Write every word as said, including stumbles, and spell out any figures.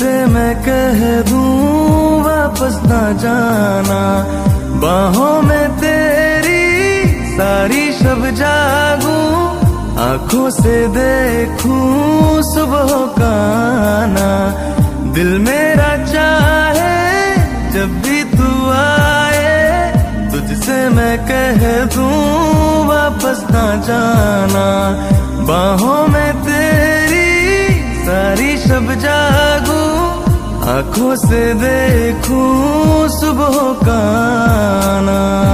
तुझसे मैं कह दूं वापस ना जाना, बाहों में तेरी सारी शब जागूं, आंखों से देखूं सुबह का आना। दिल मेरा चाहे जब भी तू आए, तुझसे मैं कह दूं वापस ना जाना, बाहों में तेरी सारी शब जागूं, आंखों से देखूं सुबह का आना।